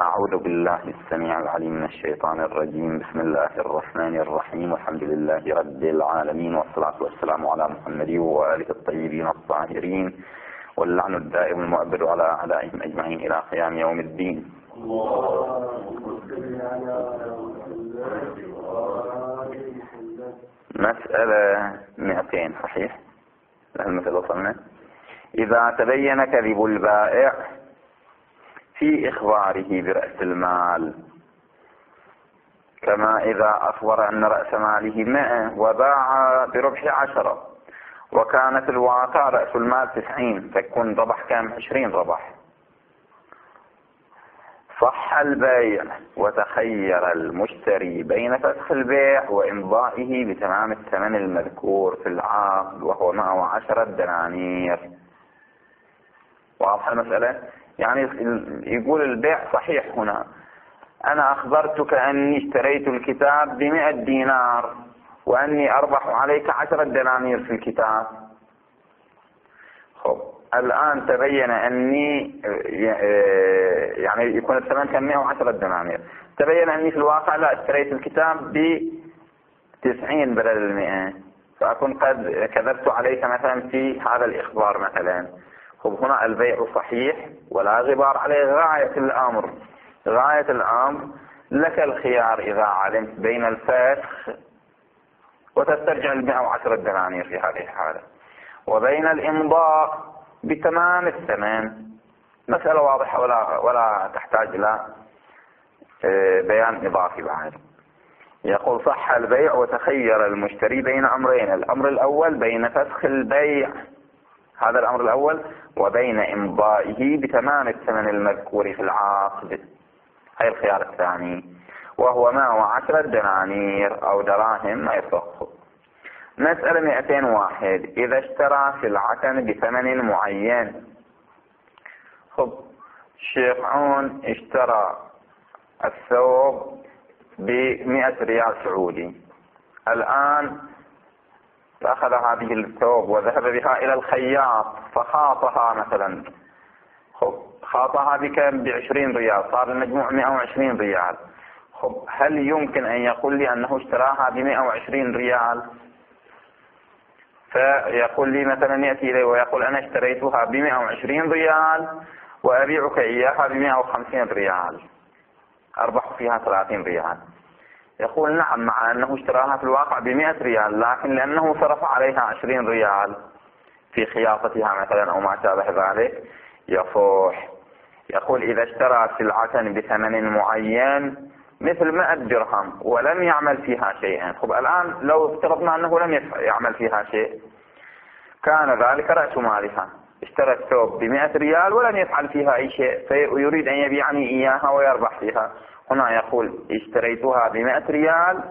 أعوذ بالله السميع العليم من الشيطان الرجيم. بسم الله الرحمن الرحيم، والحمد لله رب العالمين، والصلاة والسلام على محمد وآله الطيبين الطاهرين، واللعن الدائم المؤبد على أعدائهم أجمعين إلى قيام يوم الدين. مسألة 200 صحيح؟ المسألة وصلنا. إذا تبين كذب البائع في إخباره برأس المال، كما إذا أخبر أن رأس ماله 100 وباع بربح 10، وكانت الواقع رأس المال 90، تكون ربح كام؟ 20 ربح. صح البيع وتخير المشتري بين فسخ البيع وإمضائه بتمام الثمن المذكور في العقد، وهو 110 دنانير. واضح المسألة؟ يعني يقول البيع صحيح هنا، أنا أخبرتك أني اشتريت الكتاب ب100 دينار وأني أربح عليك 10 دنانير في الكتاب. خب الآن تبين أني يعني يكون الثمن كان 110 دنانير، تبين أني في الواقع لا، اشتريت الكتاب ب90 بدل 100، فأكون قد كذبت عليك مثلا في هذا الإخبار مثلا. خب هنا البيع صحيح ولا غبار عليه. غاية الأمر لك الخيار إذا علمت بين الفسخ وتسترجع 110 دنانير في هذه الحالة، وبين الإمضاء بتمام الثمن. مسألة واضحة ولا تحتاج إلى بيان إضافي بعد. يقول صح البيع وتخير المشتري بين أمرين: الأمر الأول بين فسخ البيع، هذا الأمر الأول، وبين إمضائه بتمام الثمن المذكور في العقد، هذا الخيار الثاني، وهو 110 دنانير أو دراهم ما يفرق. مسألة 201: إذا اشترى سلعة بثمن معين. خب الشيخ عون اشترى الثوب ب100 ريال سعودي، الآن فأخذ هذه الثوب وذهب بها إلى الخياط فخاطها مثلا. خب خاطها بكم؟ ب20 ريال، صار المجموع 120 ريال. خب هل يمكن أن يقول لي أنه اشتراها ب120 ريال؟ فيقول لي مثلا، يأتي إليه ويقول أنا اشتريتها ب120 ريال وأبيعك إياها ب150 ريال، أربح فيها 30 ريال. يقول نعم، مع أنه اشتراها في الواقع ب100 ريال، لكن لأنه صرف عليها 20 ريال في خياطتها مثلا أو ما شابه ذلك يصح. يقول إذا اشترى سلعة بثمن معين مثل 100 درهم ولم يعمل فيها شيئا. خب الآن لو افترضنا أنه لم يعمل فيها شيء، كان ذلك رأس مالها. اشترى الثوب ب100 ريال ولم يفعل فيها أي شيء، فيريد أن يبيعني إياها ويربح فيها. هنا يقول اشتريتها ب100 ريال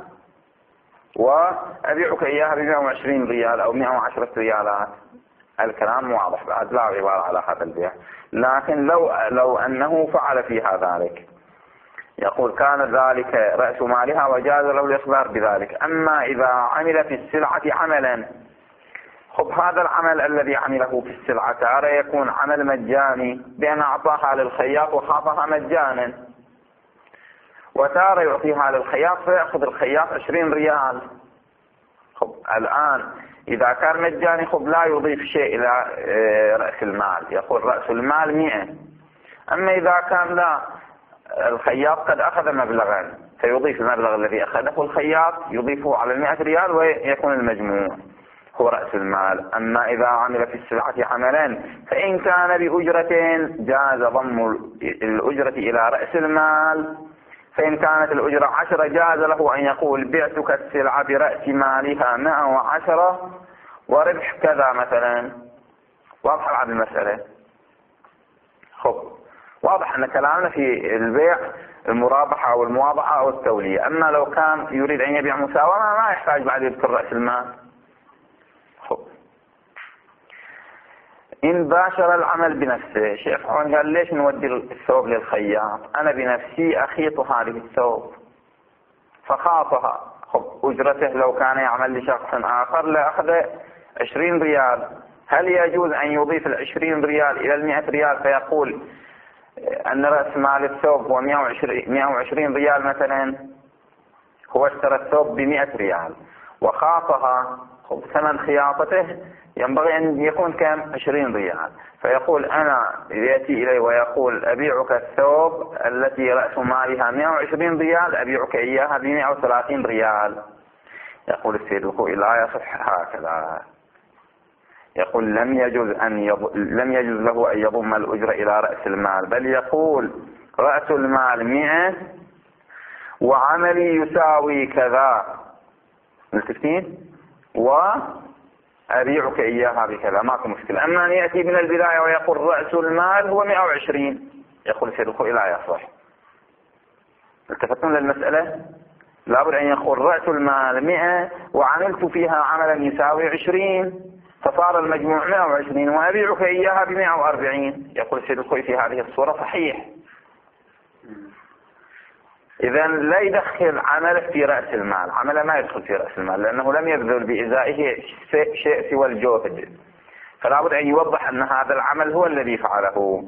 وأبيعك إياها ب120 ريال أو 110 ريالات. الكلام واضح بعد، لا غبار على هذا البيع. لكن لو أنه فعل فيها ذلك، يقول كان ذلك رأس مالها وجاز له الإخبار بذلك. أما إذا عمل في السلعة عملا، خب هذا العمل الذي عمله في السلعة تارة يكون عمل مجاني بأن أعطاها للخياط وخاطها مجانا، وتارة يعطيها للخياط فيأخذ الخياط 20 ريال. خب الآن إذا كان مجاني خب لا يضيف شيء إلى رأس المال، يقول رأس المال 100. أما إذا كان لا، الخياط قد أخذ مبلغا فيضيف المبلغ الذي أخذه الخياط يضيفه على 100 ريال ويكون المجموع هو رأس المال. أما إذا عمل في السلعة عملا فإن كان بأجرة جاز ضم الأجرة إلى رأس المال. فإن كانت الأجرة 10 جاز له أن يقول بعتك السلعة برأس مالها 110 وربح كذا مثلا. واضح على المسألة؟ خب واضح أن كلامنا في البيع المرابحة أو المواضعة أو التولية. أما لو كان يريد أن يبيع مساومة ما يحتاج بعد يذكر رأس المال. خب إن باشر العمل بنفسه، شيخ عون قال ليش نودي الثوب للخياط؟ أنا بنفسي أخيط هذه الثوب فخاطها. خب أجرته لو كان يعمل لشخص آخر لأخذ 20 ريال، هل يجوز أن يضيف 20 ريال إلى 100 ريال فيقول أن رأس مال الثوب هو 120 ريال مثلا، هو اشترى الثوب ب100 ريال وخاطها، ثمن خياطته ينبغي أن يكون كم؟ 20 ريال. فيقول أنا يأتي إلي ويقول أبيعك الثوب التي رأس مالها 120 ريال أبيعك إياها ب130 ريال. يقول السيد الخوئي لا يصح هكذا. يقول لم يجوز له أن يضم الأجرة إلى رأس المال، بل يقول رأس المال 100 وعملي يساوي كذا، ملتفتين، وأبيعك إياها بكذا، ماكو مشكلة. أما أن يأتي من البداية ويقول رأس المال هو 120، يقول السيد الخوئي لا يصح. التفتون للمسألة؟ لابد أن يقول رأس المال 100 وعملت فيها عملا يساوي 20، فصار المجموع 120 وأبيعك إياها ب140. يقول السيد الخوئي في هذه الصورة صحيح. إذا لا يدخل عمله في رأس المال، عمله ما يدخل في رأس المال لأنه لم يبذل بإزائه شيء سوى الجهد، فلا بد أن يوضح أن هذا العمل هو الذي فعله.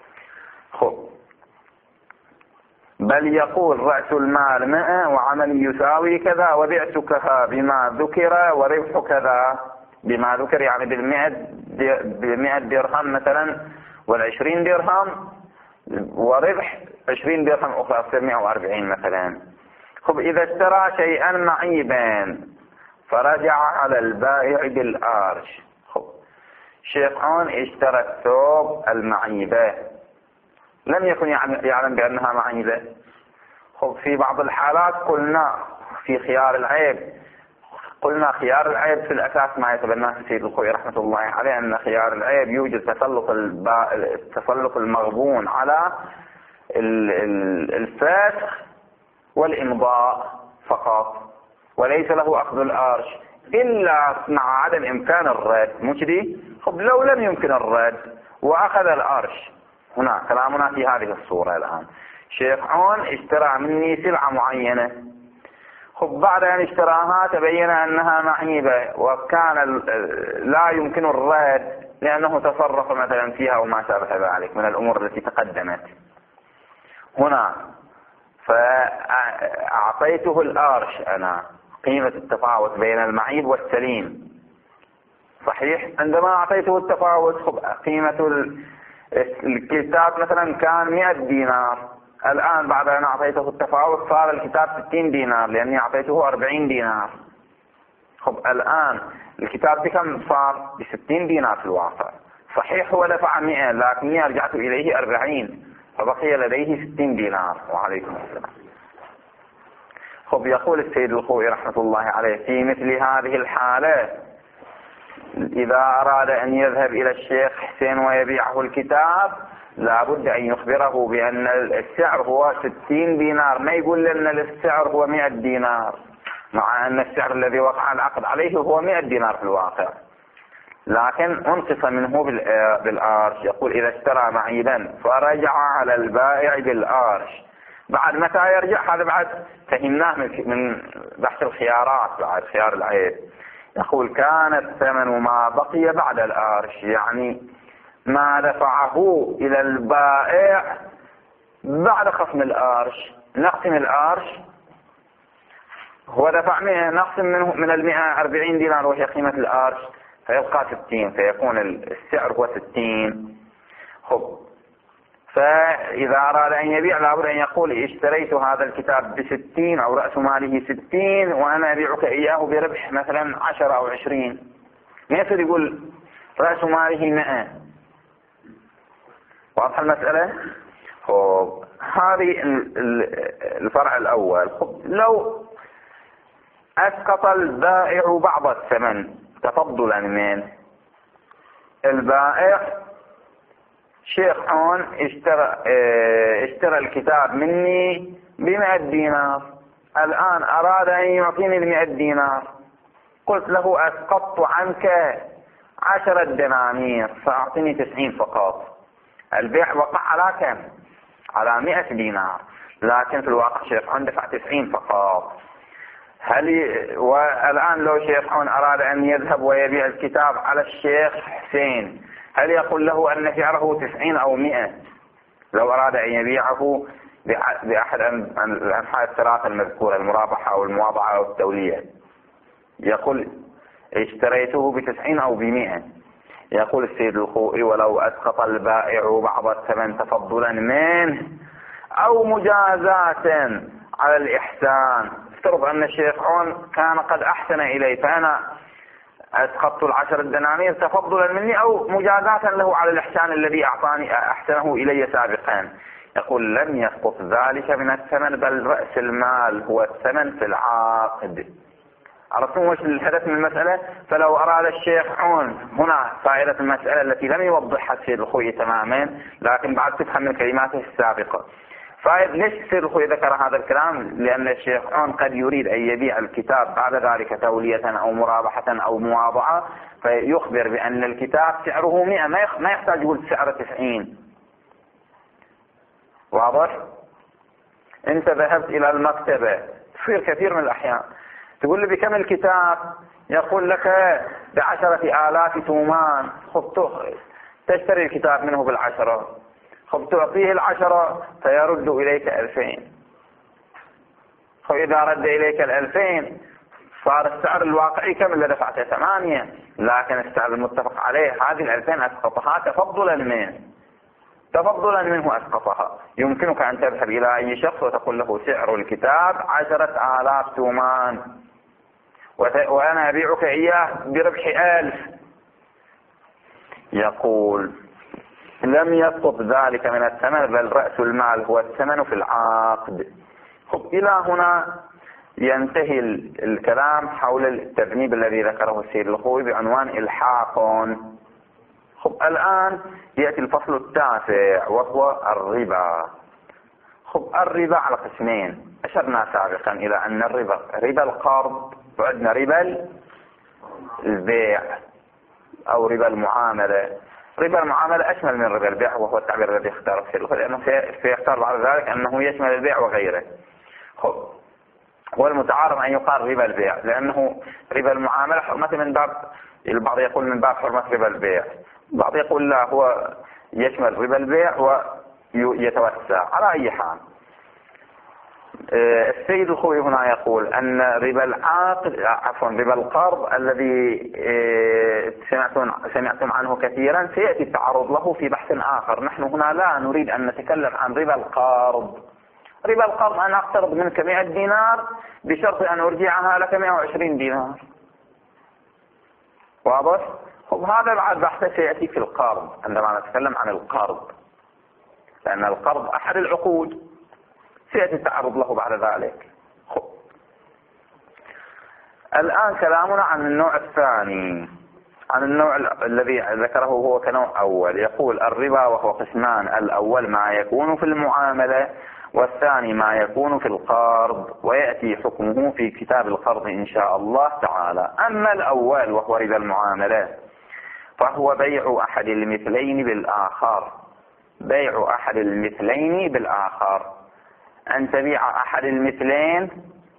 بل يقول رأس المال 100 وعمل يساوي كذا وبعتكها بما ذكر وربح كذا، بما ذكر يعني ب100 درهم مثلا وال20 درهم، وربح 20 درهم أخرى تصير 140 مثلا. إذا اشترى شيئا معيبا فرجع على البائع بالآرش. شيخون اشترى الثوب المعيبة لم يكن يعلم بأنها معيبة. في بعض الحالات قلنا في خيار العيب، قلنا خيار العيب في الأساس ما يتبناه السيد الخوئي رحمة الله عليه أن خيار العيب يوجد تسلط المغبون على الفسخ والإمضاء فقط، وليس له أخذ الآرش إلا مع عدم إمكان الرد. مجدي لو لم يمكن الرد وأخذ الآرش، هنا كلامنا في هذه الصورة. الآن شيخون اشترى مني سلعة معينة، بعد أن اشتراها تبين أنها معيبة وكان لا يمكن الرد لأنه تصرف مثلا فيها وما شابه ذلك من الأمور التي تقدمت هنا، فأعطيته الآرش أنا قيمة التفاوت بين المعيب والسليم. صحيح عندما أعطيته التفاوت قيمة الكتاب مثلا كان 100 دينار، الآن بعد أن أعطيته التفاوت صار الكتاب 60 دينار لأني أعطيته 40 دينار. الآن الكتاب بكم صار؟ ب60 دينار في الواقع. صحيح هو دفع 100 لكني رجعت إليه 40، فبقي لديه 60 دينار. وعليكم السلام. يقول السيد الخوئي رحمة الله عليه في مثل هذه الحالة إذا أراد أن يذهب إلى الشيخ حسين ويبيعه الكتاب لابد أن يخبره بأن السعر هو 60 دينار، ما يقول لنا السعر هو 100 دينار، مع أن السعر الذي وقع العقد عليه هو 100 دينار في الواقع، لكن انقص منه بالآرش. يقول إذا اشترى معيبا فرجع على البائع بالآرش. بعد متى يرجع؟ هذا بعد فهمناه من بحث الخيارات بعد خيار العيب. يقول كان الثمن ما بقي بعد الآرش، يعني ما دفعه إلى البائع بعد خصم الآرش. نقسم الآرش، هو دفع 100 نقسم منه من 100 40 دينار وهي قيمة الآرش فيبقى 60، فيكون السعر هو 60. فإذا أراد أن يبيع لابد أن يقول اشتريت هذا الكتاب ب60 أو رأس ماله 60 وأنا أبيعك إياه بربح مثلا 10 أو 20. ما يصير يقول رأس ماله 100. واضح المسألة؟ هذه الفرع الأول. لو أسقط البائع بعض الثمن تفضلا من البائع، شيخون اشترى الكتاب مني ب100 دينار، الآن أراد أن يعطيني 100 دينار، قلت له أسقطت عنك 10 دنانير فأعطيني 90 فقط. البيع وقع على كم؟ على 100 دينار، لكن في الواقع شيخون دفع 90 فقط. والآن لو شيخون أراد أن يذهب ويبيع الكتاب على الشيخ حسين، هل يقول له أن سعره 90 أو 100؟ لو أراد أن يبيعه بأحد الأنحاء الثلاثة المذكورة، المرابحة أو المواضعة أو التولية، يقول اشتريته ب90 أو ب100، يقول السيد الخوئي: ولو أسقط البائع بعض الثمن تفضلا منه أو مجازاة على الإحسان. افترض أن الشيخ عون كان قد أحسن إلي، فأنا أسقطت 10 دنانير تفضلا مني أو مجازاة له على الإحسان الذي أحسنه إلي سابقا. يقول: لم يسقط ذلك من الثمن، بل رأس المال هو الثمن في العقد. عرفتم وش الهدف من المسألة؟ فلو أراد الشيخ عون هنا فائدة المسألة التي لم يوضحها السيد الخوئي تماما، لكن بعد تفهم من كلماته السابقة. ليش السيد الخوئي ذكر هذا الكلام؟ لأن الشيخ عون قد يريد أن يبيع الكتاب بعد ذلك تولية أو مرابحة أو مواضعة، فيخبر بأن الكتاب سعره 100، ما يحتاج يقول سعره 90. واضح؟ أنت ذهبت إلى المكتبة، تصير كثير من الأحيان تقول لي: بكم الكتاب؟ يقول لك: ب10,000 تومان. خب تشتري الكتاب منه ب10، خب تعطيه 10 فيرد إليك 2000. خب إذا رد إليك 2000 صار السعر الواقعي كم اللي دفعته؟ 8، لكن السعر المتفق عليه هذه 2000 أسقطها تفضلا منه أسقطها. يمكنك أن تذهب إلى أي شخص وتقول له: سعر الكتاب 10,000 تومان، وأنا أبيعك إياه بربح 1000. يقول: لم يسقط ذلك من الثمن، بل رأس المال هو الثمن في العقد. خب إلى هنا ينتهي الكلام حول التذنيب الذي ذكره السيد الخوئي بعنوان إلحاق. خب الآن يأتي الفصل التاسع وهو الربا. خب الربا على قسمين. أشرنا سابقا إلى أن الربا ربا القرض، وعندنا ربا البيع أو ربا المعاملة. ربا المعاملة أشمل من ربا البيع، وهو التعبير الذي اختاره السيد الخوئي، لأنه سيختار بعد ذلك أنه يشمل البيع وغيره. خب هو المتعارف أن يقال ربا البيع، لأنه ربا المعاملة حرمته من باب، البعض يقول من باب حرمة ربا البيع، البعض يقول لا، هو يشمل ربا البيع ويتوسع. على أي حال، السيد الخوئي هنا يقول أن ربا ربا القرض الذي سمعتم عنه كثيرا سيأتي التعرض له في بحث آخر. نحن هنا لا نريد أن نتكلم عن ربا القرض. ربا القرض أن أقترض منك 100 دينار بشرط أن أرجعها لك 120 دينار. واضح؟ هذا بعد بحث سيأتي في القرض عندما نتكلم عن القرض، لأن القرض أحد العقود سيأتي التعرض له بعد ذلك. الآن كلامنا عن النوع الثاني، عن النوع الذي ذكره هو كنوع أول. يقول: الربا وهو قسمان: الأول ما يكون في المعاملة، والثاني ما يكون في القرض، ويأتي حكمه في كتاب القرض إن شاء الله تعالى. أما الأول وهو ربا المعاملة فهو بيع أحد المثلين بالآخر. بيع أحد المثلين بالآخر، أن تبيع أحد المثلين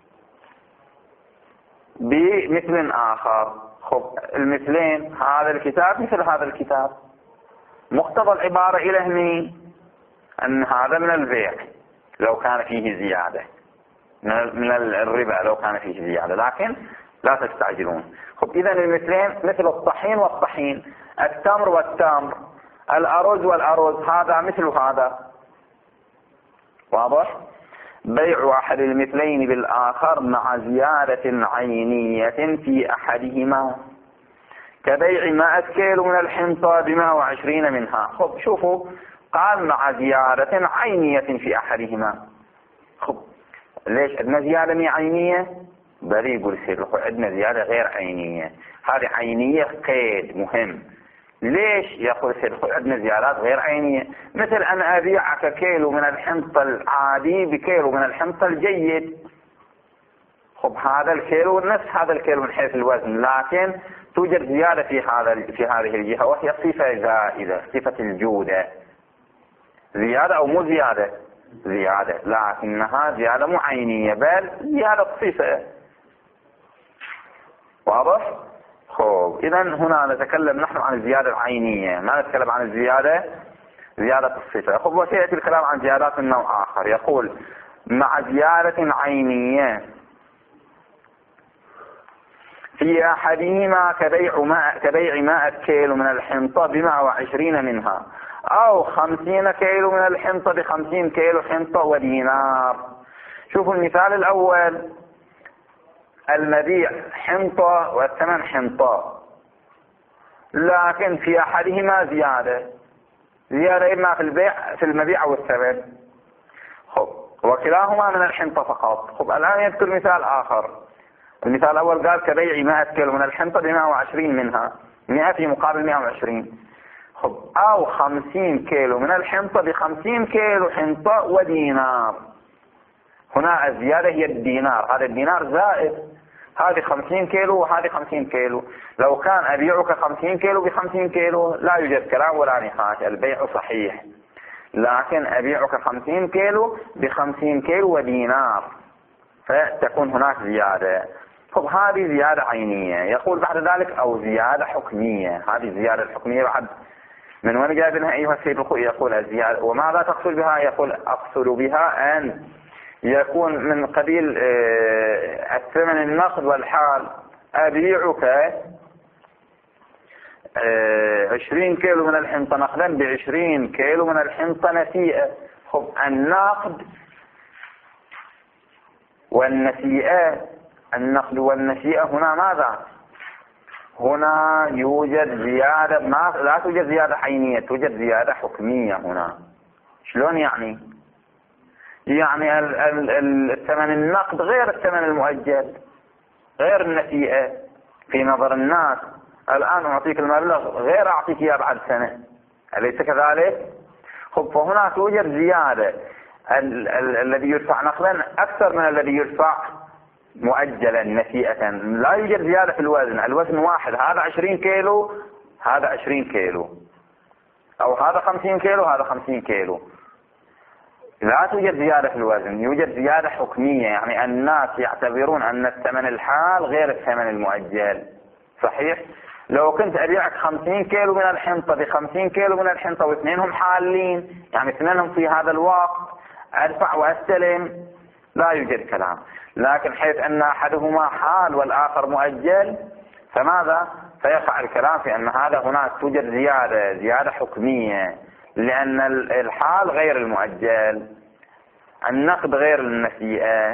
بمثل آخر. خب المثلين، هذا الكتاب مثل هذا الكتاب، مقتضى العبارة إلى أن هذا من البيع لو كان فيه زيادة، من الربا لو كان فيه زيادة، لكن لا تستعجلون. خب إذن المثلين مثل الطحين والطحين، التمر والتمر، الأرز والأرز، هذا مثل هذا. واضح؟ بيع أحد المثلين بالآخر مع زيادة عينية في أحدهما، كبيع 100 كيلو من الحنطة ب120 منها. خب شوفوا، قال مع زيادة عينية في أحدهما. خب ليش عندنا زيادة عينية؟ بل يقول السيد الخوئي عندنا زيادة غير عينية. هذه عينية قيد مهم. ليش؟ يقول السيد الخوئي عندنا زيادات غير عينية، مثل أن أبيعك كيلو من الحنطة العادي بكيلو من الحنطة الجيد. خب هذا الكيلو نفس هذا الكيلو من حيث الوزن، لكن توجد زيادة في هذه الجهة، وهي صفة زائدة، صفة الجودة. زيادة أو مو زيادة؟ زيادة، لكنها زيادة مو عينية بل زيادة صفة. واضح؟ خب إذن هنا نتكلم نحن عن الزيادة العينية، ما نتكلم عن الزيادة زيادة الصفة. يقول وسيأتي الكلام عن زيادات من نوع آخر. يقول مع زيادة عينية في أحدهما كبيع 100 كيلو من الحنطة ب120 منها، أو 50 كيلو من الحنطة ب50 كيلو حنطة ودينار. شوفوا المثال الأول، المبيع حنطة والثمن حنطة، لكن في أحدهما زيادة إما في المبيع أو الثمن. وكلاهما من الحنطة فقط. الآن يذكر مثال آخر. المثال الأول قال كبيع 100 كيلو من الحنطة ب120 منها، 100 في مقابل 120. أو 50 كيلو من الحنطة ب50 كيلو حنطة ودينار. هنا الزيادة هي الدينار، هذا الدينار زائد، هذه 50 كيلو وهذه 50 كيلو. لو كان أبيعك 50 كيلو ب50 كيلو لا يوجد كلام ولا نقاش، البيع صحيح. لكن أبيعك 50 كيلو ب50 كيلو ودينار، فتكون هناك زيادة. هذه زيادة عينية. يقول بعد ذلك أو زيادة حكمية. هذه الزيادة الحكمية بعد من وين جايبينها أيها السيد الخوي؟ يقول الزيادة. وماذا تقصد بها؟ يقول أقصد بها أن يكون من قبيل الثمن النقد والحال. أبيعك 20 كيلو من الحنطة نقدا ب20 كيلو من الحنطة نسيئة. النقد والنسيئة، النقد والنسيئة هنا ماذا؟ هنا يوجد زيادة، لا توجد زيادة عينية، توجد زيادة حكمية هنا. شلون يعني؟ يعني الثمن النقد غير الثمن المؤجل، غير النسيئة في نظر الناس. الآن أعطيك المبلغ غير أعطيك إياه بعد سنة، أليس كذلك؟ فهنا توجد زيادة. الذي يدفع نقدا أكثر من الذي يدفع مؤجلا نسيئة. لا يوجد زيادة في الوزن، الوزن واحد، هذا 20 كيلو هذا 20 كيلو، أو هذا 50 كيلو هذا 50 كيلو. لا توجد زيادة في الوزن، يوجد زيادة حكمية. يعني الناس يعتبرون أن الثمن الحال غير الثمن المؤجل. صحيح؟ لو كنت أبيعك 50 كيلو من الحنطة ب50 كيلو من الحنطة واثنينهم حالين، يعني اثنينهم في هذا الوقت، أدفع وأستلم، لا يوجد كلام. لكن حيث أن أحدهما حال والآخر مؤجل، فماذا؟ فيقع الكلام في أن هذا هناك توجد زيادة حكمية، لأن الحال غير المؤجل، النقد غير النسيئة.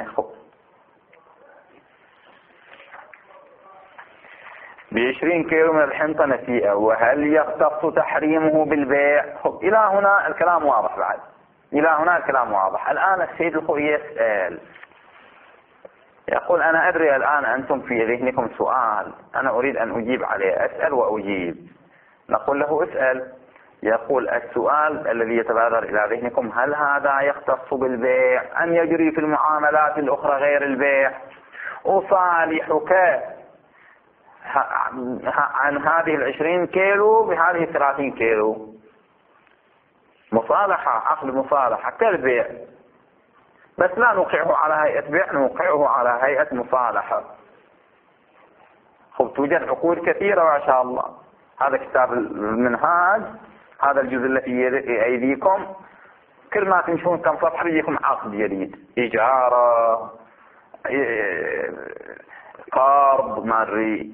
ب20 كيلو من الحنطة نسيئة، وهل يختص تحريمه بالبيع؟ إلى هنا الكلام واضح. بعد إلى هنا الكلام واضح. الآن السيد الخوي يسأل، يقول أنا أدري الآن أنتم في ذهنكم سؤال أنا أريد أن أجيب عليه، أسأل وأجيب. نقول له اسأل. يقول السؤال الذي يتبادر إلى ذهنكم، هل هذا يختص بالبيع أم يجري في المعاملات الأخرى غير البيع؟ أصالحك عن هذه 20 كيلو بهذه 30 كيلو، مصالحة، عقد مصالحة كالبيع، بس لا نوقعه على هيئة بيع، نوقعه على هيئة مصالحة. توجد عقود كثيرة ما شاء الله. هذا كتاب المنهاج، هذا الجزء الذي في أيديكم، كل ما تمشون كم صفحة بيجيكم عقد جديد، إجارة، قرض، مري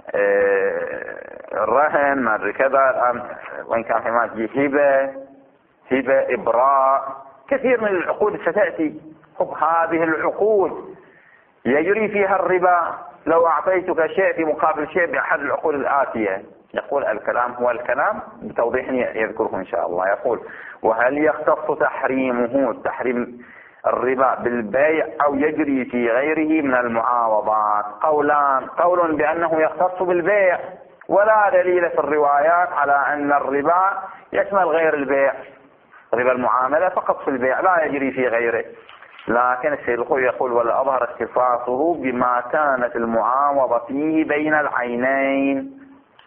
الرهن، مري كذا، وإن كان في ما تجي هبة، إبراء، كثير من العقود ستأتي. هذه العقود يجري فيها الربا لو أعطيتك شيء في مقابل شيء بأحد العقود الآتية. يقول الكلام هو الكلام بتوضيح يذكره إن شاء الله. يقول وهل يختص تحريم الربا بالبيع أو يجري في غيره من المعاوضات؟ قولان، قول بأنه يختص بالبيع، ولا دليل في الروايات على أن الربا يشمل غير البيع، ربا المعاملة فقط في البيع لا يجري في غيره. لكن السيد الخوي يقول والأظهر اختصاصه بما كانت المعاوضة فيه بين العينين.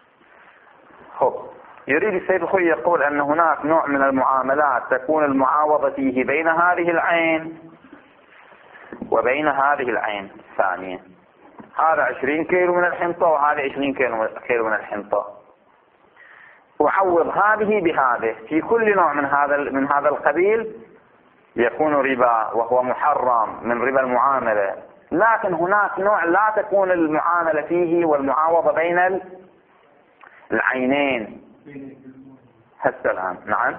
يريد السيد الخوي يقول أن هناك نوع من المعاملات تكون المعاوضة فيه بين هذه العين وبين هذه العين الثانية. هذا 20 كيلو من الحنطة وهذا 20 كيلو من الحنطة، أعوض هذه بهذه في كل نوع من هذا القبيل يكون ربا وهو محرم من ربا المعاملة. لكن هناك نوع لا تكون المعاملة فيه والمعاوضة بين العينين. هسه الآن نعم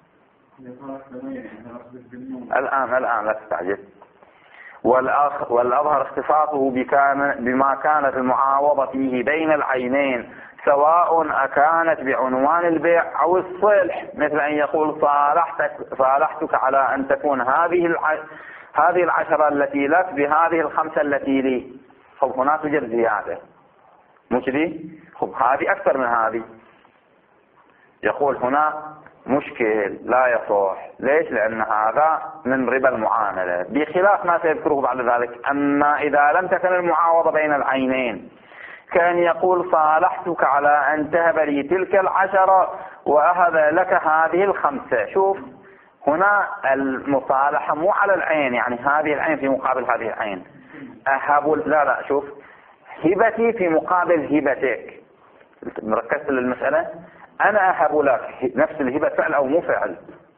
الآن لا تستعجل. والأظهر اختصاصه بما كانت المعاوضة فيه بين العينين سواء أكانت بعنوان البيع أو الصلح، مثل أن يقول صالحتك على أن تكون هذه 10 التي لك بهذه 5 التي لي. خب هنا توجد زيادة مش دي؟ خب هذه أكثر من هذه. يقول هنا مشكل لا يصح. ليش؟ لأن هذا من ربا المعاملة، بخلاف ما سيذكره بعد ذلك. أما إذا لم تكن المعاوضة بين العينين كان يقول صالحتك على أن تهب لي تلك 10 وأهب لك هذه 5. شوف هنا المصالحة مو على العين، يعني هذه العين في مقابل هذه العين. أهب لا شوف هبتي في مقابل هبتك. مركزت للمسألة. أنا أهب لك نفس الهبة فعل أو مو فعل.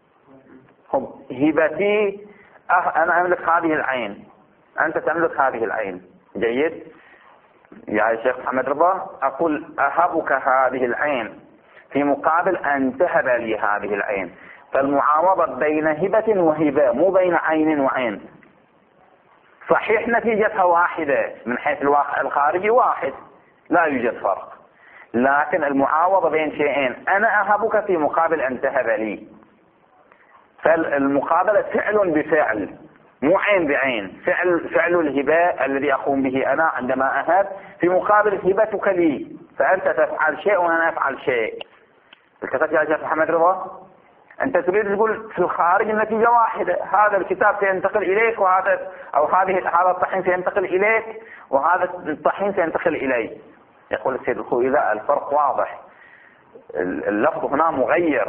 هبتي أنا أملك هذه العين، أنت تملك هذه العين. جيد يا شيخ محمد رضا؟ أقول أهبك هذه العين في مقابل أن تهب لي هذه العين. فالمعاوضة بين هبة وهبة مو بين عين وعين. صحيح نتيجتها واحدة من حيث الواقع الخارجي واحد، لا يوجد فرق، لكن المعاوضة بين شيئين. أنا أهبك في مقابل أن تهب لي، فالمقابلة فعل بفعل مو عين بعين. فعل الهبة الذي أقوم به أنا عندما أهب في مقابل هبتك لي، فأنت تفعل شيء وأنا أفعل شيء. التفت يا شيخ محمد رضا؟ أنت تريد تقول في الخارج النتيجة واحدة، هذا الكتاب سينتقل إليك وهذا هذا الطحين سينتقل إليك وهذا الطحين سينتقل إلي. يقول السيد الخوئي لا، الفرق واضح، اللفظ هنا مغير.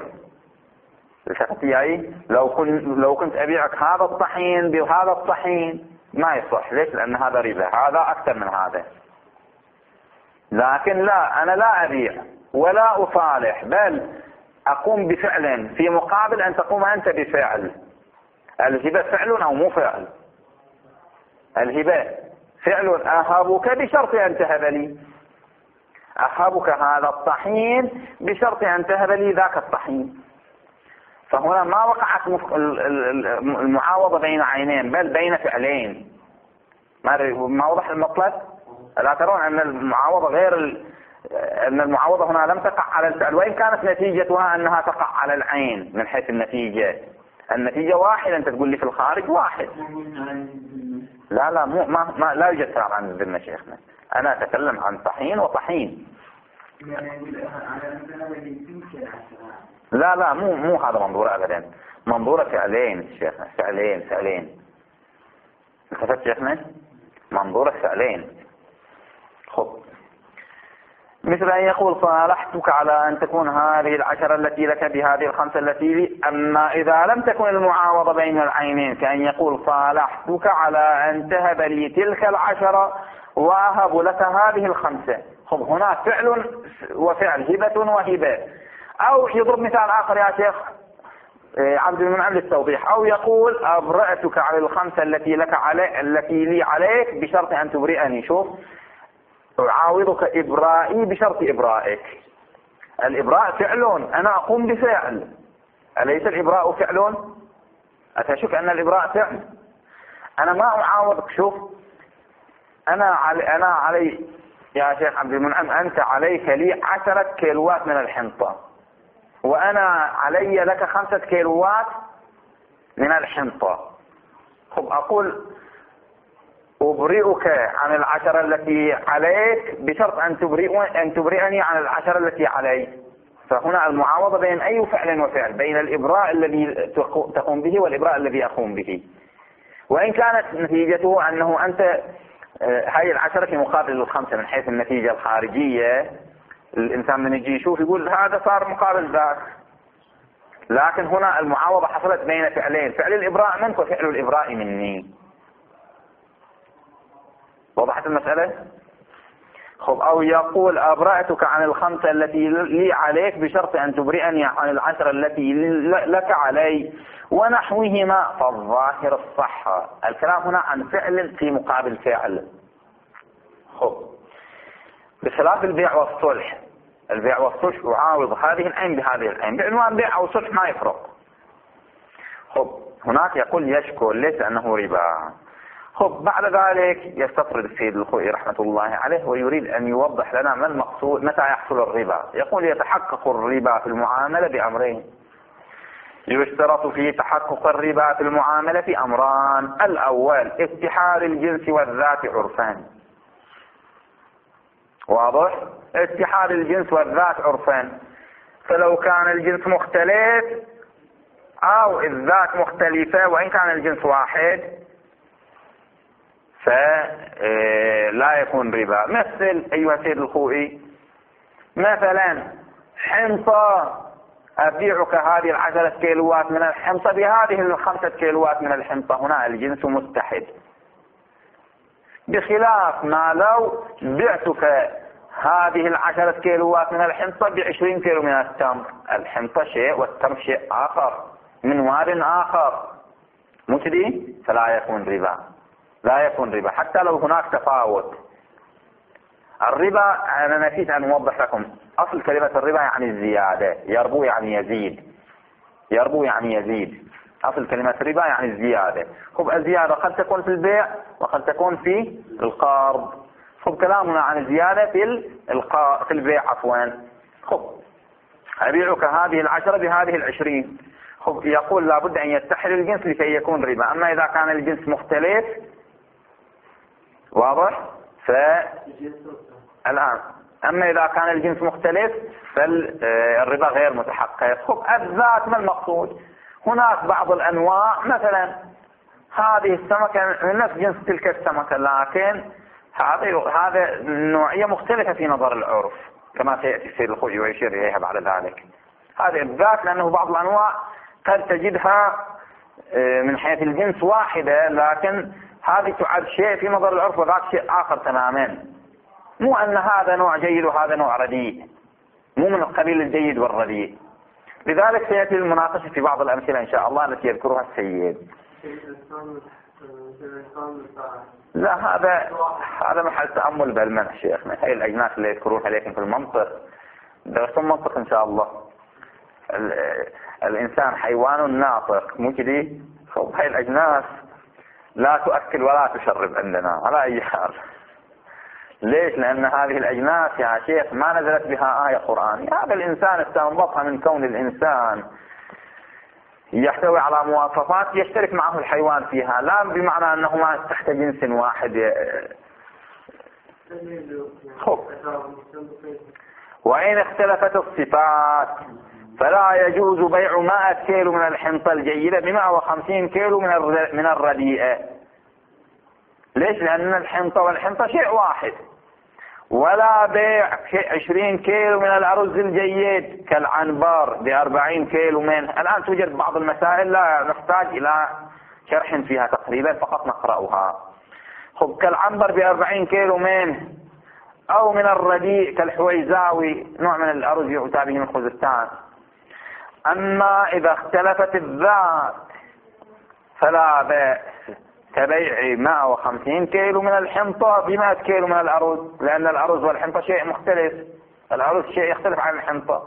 لو كنت أبيعك هذا الطحين بهذا الطحين ما يصح. ليش؟ لأن هذا ربا، هذا أكثر من هذا. لكن لا، أنا لا أبيع ولا أصالح، بل أقوم بفعل في مقابل أن تقوم أنت بفعل. الهبة فعل أو مو فعل؟ الهبة فعل. أهبك بشرط أن تهب لي، أهبك هذا الطحين بشرط أن تهب لي ذاك الطحين. فهنا ما وقعت المعاوضة بين عينين بل بين فعلين. ما وضح المطلب؟ لا ترون أن المعاوضة أن المعاوضة هنا لم تقع على الفعل، وإن كانت نتيجتها أنها تقع على العين من حيث النتيجة واحدة. أنت تقول لي في الخارج واحد. لا لا يوجد فرق عن الذمة شيخنا. أنا أتكلم عن طحين وطحين. لا مو هذا منظور أبدا. منظور فعلين شيخنا، فعلين. التفت شيخنا؟ منظور فعلين. خب مثل أن يقول صالحتك على أن تكون هذه 10 التي لك بهذه 5 التي لي. أما إذا لم تكن المعاوضة بين العينين كأن يقول صالحتك على أن تهب لي تلك 10 وأهب لك هذه 5. خب هنا فعل وفعل، هبة وهبة. أو يضرب مثال آخر يا شيخ عبد المنعم للتوضيح، أو يقول أبرأتك على 5 التي لي عليك بشرط أن تبرئني. شوف، أعاوضك إبرائي بشرط إبرائك. الإبراء فعل، أنا أقوم بفعل. أليس الإبراء فعل؟ أتشك أن الإبراء فعل؟ أنا ما أعاوضك. شوف، أنا علي يا شيخ عبد المنعم، أنت عليك لي 10 كيلوات من الحنطة، وأنا علي لك 5 كيلوات من الحنطة. خب أقول أبرئك عن 10 التي عليك بشرط أن تبرئني عن 10 التي علي. فهنا المعاوضة بين أي فعل وفعل، بين الإبراء الذي تقوم به والإبراء الذي أقوم به، وإن كانت نتيجته أنه أنت هاي 10 في مقابل 5 من حيث النتيجة الخارجية. الإنسان من يجي يشوف يقول هذا صار مقابل ذاك، لكن هنا المعاوضة حصلت بين فعلين، فعل الإبراء منك وفعل الإبراء مني. وضحت المسألة؟ خب أو يقول أبرأتك عن الخمسة التي لي عليك بشرط أن تبرئني عن العشرة التي لك علي ونحوهما، فالظاهر الصحة. الكلام هنا عن فعل في مقابل فعل. خب بخلاف البيع والصلح، البيع والصلح يعاوض هذه العين بهذه العين بعنوان بيع أو صلح ما يفرق. خب هناك يقول يشكل ليس أنه ربا. خب بعد ذلك يستطرد السيد الخوئي رحمة الله عليه ويريد أن يوضح لنا ما المقصود متى يحصل الربا. يقول يتحقق الربا في المعاملة بأمرين. يشترط في تحقق الربا في المعاملة أمران: الأول اتحاد الجنس والذات عرفان. واضح؟ اتحاد الجنس والذات عرفان، فلو كان الجنس مختلف أو الذات مختلفة وإن كان الجنس واحد فلا يكون ربا. مثل أيها السيد الخوئي، مثلا حنطة، أبيعك هذه 10 كيلوات من الحنطة بهذه 5 كيلوات من الحنطة، هنا الجنس متحد. بخلاف ما لو بعتك هذه 10 كيلوات من الحنطة ب20 كيلو من التمر، الحنطة شيء والتمر شيء آخر من واد آخر، مو كذي؟ فلا يكون ربا، لا يكون ربا حتى لو هناك تفاوت. الربا أنا نسيت أن أوضح لكم، أصل كلمة الربا يعني الزيادة، يربو يعني يزيد، يربو يعني يزيد، أصل كلمة الربا يعني الزيادة. خب الزيادة قد تكون في البيع وقد تكون في القرض. خب كلامنا عن الزيادة في البيع عفوا. خب أبيعك هذه 10 بهذه 20. خب يقول لابد أن يتحد الجنس لكي يكون ربا. أما إذا كان الجنس مختلف، واضح؟ الآن أما إذا كان الجنس مختلف فالربا غير متحقق. خب الذات ما المقصود؟ هناك بعض الأنواع، مثلا هذه السمكة من نفس جنس تلك السمكة، لكن هذا نوعية مختلفة في نظر العرف كما سيأتي السيد الخوئي ويشير إليها بعد ذلك. هذه الذات لأنه بعض الأنواع قد تجدها من حيث الجنس واحدة، لكن هذه تعد شيء في نظر العرف وذاك شيء آخر تماما. مو أن هذا نوع جيد وهذا نوع رديء، مو من القبيل الجيد والرديء. لذلك سيأتي المناقشة في بعض الأمثلة إن شاء الله التي يذكرها السيد. لا هذا محل تأمل بالمنع شيخنا. هاي الأجناس اللي يذكرونها لكن في المنطق درسوا منطق إن شاء الله. الإنسان حيوان ناطق، مو كذي؟ هاي الأجناس لا تؤكل ولا تشرب عندنا على أي حال. ليش؟ لأن هذه الأجناس يا شيخ ما نزلت بها آية قرآنية. هذا الإنسان استنبطها من كون الإنسان يحتوي على مواصفات يشترك معه الحيوان فيها، لا بمعنى أنه ما تحت جنس واحد. وإن اختلفت الصفات فلا يجوز بيع 100 كيلو من الحنطة الجيدة ب150 كيلو من الرديئة. ليش؟ لأن الحنطة والحنطة شيء واحد. ولا بيع 20 كيلو من الأرز الجيد كالعنبر ب40 كيلو منه. الآن توجد بعض المسائل لا نحتاج إلى شرح فيها تقريبا، فقط نقرأها. خب كالعنبر ب40 كيلو منه، أو من الرديء كالحويزاوي، نوع من الأرز يؤتى به من خوزستان. أما إذا اختلفت الذات فلا بأس كبيع 150 كيلو من الحنطة ب100 كيلو من الأرز، لأن الأرز والحنطة شيء مختلف، الأرز شيء يختلف عن الحنطة.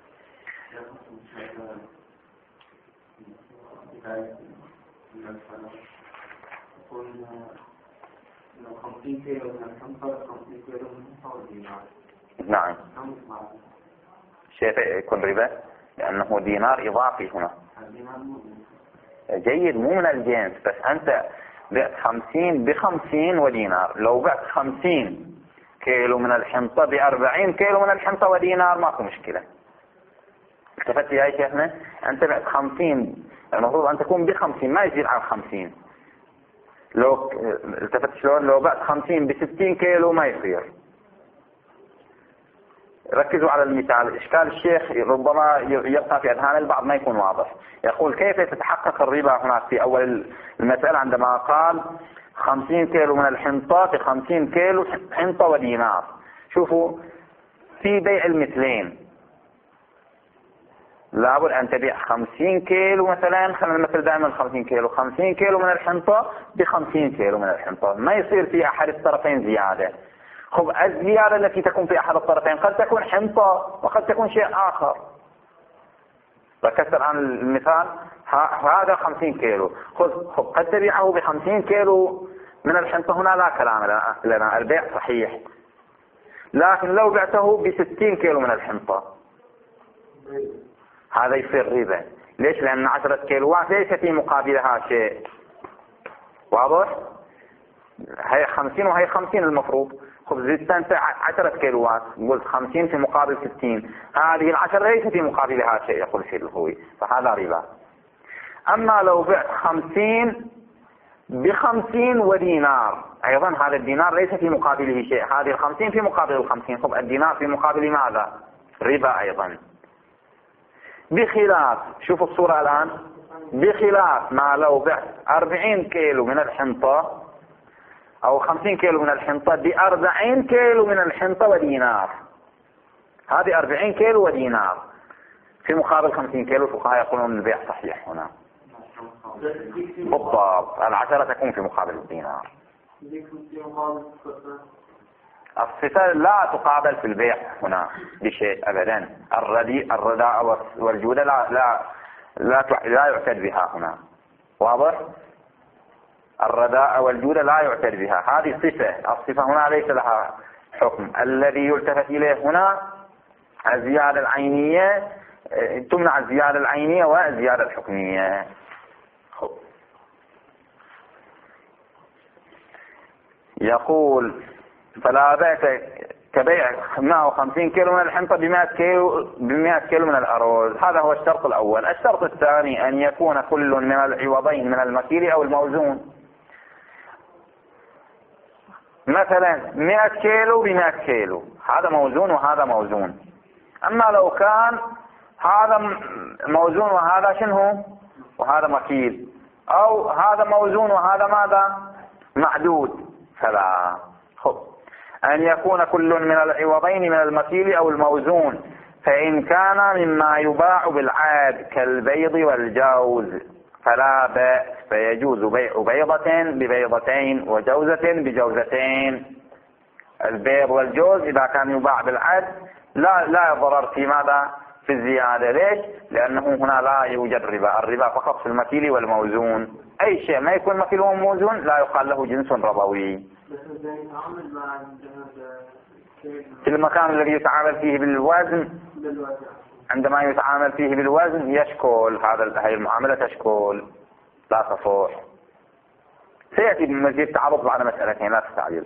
نعم شيء يكون ربا لأنه دينار إضافي هنا. جيد، مو من الجنس، بس أنت بعت 50 ب50 ودينار. لو بعت 50 كيلو من الحنطة ب40 كيلو من الحنطة ودينار ماكو مشكلة. التفت يا شيخنا، أنت بعت 50 المفروض أن تكون ب50 ما يزيد عن 50. لو التفت شلون؟ لو بعت 50 ب60 كيلو ما يصير. ركزوا على المثال. إشكال الشيخ ربما يبقى في أذهان البعض ما يكون واضح. يقول كيف تتحقق الربا هناك في أول المسألة عندما قال 50 كيلو من الحنطة ب50 كيلو حنطة ودينار. شوفوا في بيع المثلين لابد أن تبيع 50 كيلو مثلا، خلينا المثل دائما 50 كيلو، 50 كيلو من الحنطة ب50 كيلو من الحنطة، ما يصير في أحد الطرفين زيادة. خب الزيادة التي تكون في أحد الطرفين قد تكون حنطة وقد تكون شيء آخر. ركزت عن المثال هذا 50 كيلو، خب قد تبيعه ب50 كيلو من الحنطة، هنا لا كلام لنا، البيع صحيح. لكن لو بعته ب60 كيلو من الحنطة هذا يصير ربا. ليش؟ لأن 10 كيلوات ليس في مقابلها شيء. واضح؟ هي 50 وهي 50 المفروض. خب زدت أنت 10 كيلوات، قلت 50 في مقابل 60، هذه ال10 ليس في مقابلها شيء، يقول الشيء الخوي، فهذا ربا. أما لو بعت 50 ب50 ودينار، أيضا هذا الدينار ليس في مقابله شيء، هذه 50 في مقابل 50، خب الدينار في مقابل ماذا؟ ربا أيضا. بخلاف، شوفوا الصورة الآن، بخلاف ما لو بعت 40 كيلو من الحنطة أو 50 كيلو من الحنطة ب40 كيلو من الحنطة ودينار، هذه 40 كيلو ودينار في مقابل 50 كيلو. الفقهاء يقولون البيع صحيح هنا بالضبط، 10 تكون في مقابل الدينار. الصفة لا تقابل في البيع هنا بشيء أبدا. الرداء والجودة لا يعتد بها هنا. واضح؟ الرداء والجودة لا يعتد بها، هذه صفة. الصفة هنا ليس لها حكم. الذي يلتفت إليه هنا الزيادة العينية، تمنع الزيادة العينية والزيادة الحكمية. يقول فلا بأس كبيع 150 كيلو من الحنطة ب100 كيلو من الأرز. هذا هو الشرط الأول. الشرط الثاني أن يكون كل من العوضين من المكيل أو الموزون. مثلا 100 كيلو ب100 كيلو، هذا موزون وهذا موزون. أما لو كان هذا موزون وهذا شنو وهذا مكيل، أو هذا موزون وهذا ماذا معدود، فلا. أن يكون كل من العوضين من المكيل أو الموزون، فإن كان مما يباع بالعاد كالبيض والجوز فلا بأس، فيجوز بيع بيضة ببيضتين وجوزة بجوزتين. البيض والجوز إذا كان يباع بالعاد لا ضرر في ماذا؟ في الزيادة. ليش؟ لأنه هنا لا يوجد ربا، الربا فقط في المكيل والموزون. أي شيء ما يكون مكيل وموزون لا يقال له جنس ربوي. في المكان الذي يتعامل فيه بالوزن، عندما يتعامل فيه بالوزن يشكل هذه المعاملة، تشكل لا تصح. سيأتي بمزيد تعرض على مسألتين، لا تستعجل.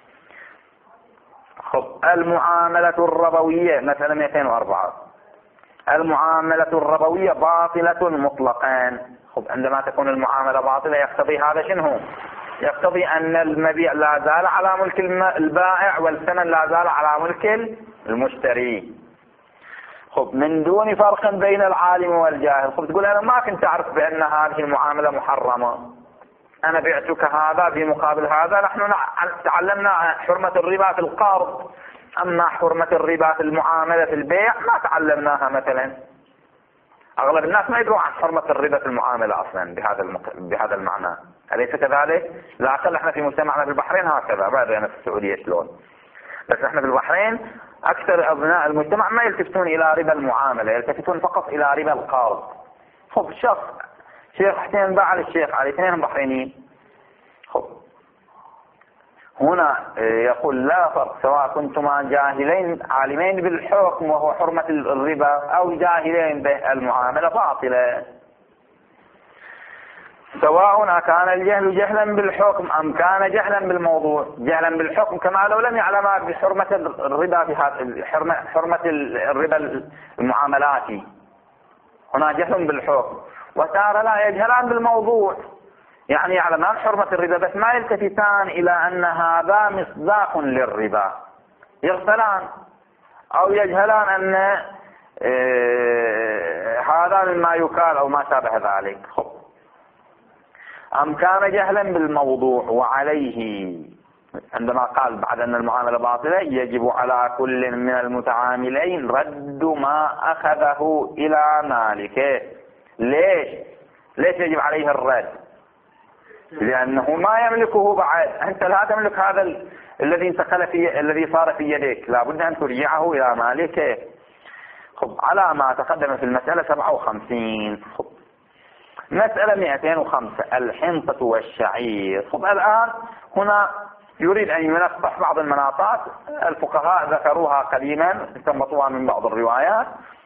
المعاملة الربوية مثلا 204. المعاملة الربوية باطلة مطلقا. عندما تكون المعاملة باطلة يقتضي هذا شنو؟ يقتضي أن المبيع لا زال على ملك البائع والثمن لا زال على ملك المشتري. من دون فرق بين العالم والجاهل. تقول أنا ما كنت أعرف بأن هذه المعاملة محرمة، أنا بعتك هذا بمقابل هذا. نحن تعلمنا حرمة الربا في القرض، أما حرمة الربا في المعاملة في البيع ما تعلمناها. مثلا أغلب الناس ما يدرون عن حرمة الربا في المعاملة أصلا بهذا المعنى، أليس كذلك؟ لا أقل احنا في مجتمعنا في البحرين هكذا، بعد أنا في السعودية شلون، بس احنا في البحرين أكثر أبناء المجتمع ما يلتفتون إلى ربا المعاملة، يلتفتون فقط إلى ربا القرض. شخص شيخ حسين باع للشيخ علي، اثنين بحرينيين. هنا يقول لا فرق سواء كنتما جاهلين عالمين بالحكم وهو حرمة الربا أو جاهلين بالمعاملة باطلة، سواء كان الجهل جهلا بالحكم أم كان جهلا بالموضوع. جهلا بالحكم كما لو لم يعلم بحرمة الربا في هذا حرمة الربا المعاملاتي، هنا جهل بالحكم. وتارة لا يجهلان بالموضوع، يعني يعلمان حرمة الربا بس ما يلتفتان إلى أن هذا مصداق للربا، يغفلان أو يجهلان أن هذا مما يقال أو ما شابه ذلك. أم كان جهلا بالموضوع وعليه عندما قال بعد أن المعاملة باطلة يجب على كل من المتعاملين رد ما أخذه إلى مالكه. ليش يجب عليه الرد؟ لأنه ما يملكه بعد. أنت لا تملك هذا الذي انتقل الذي صار في يدك، لا بد أن ترجعه إلى مالكه. على ما تقدم في المسألة 57. مسألة 205 الحنطة والشعير. الآن هنا يريد أن ينقح بعض المناطات الفقهاء ذكروها قديما استنبطوها من بعض الروايات.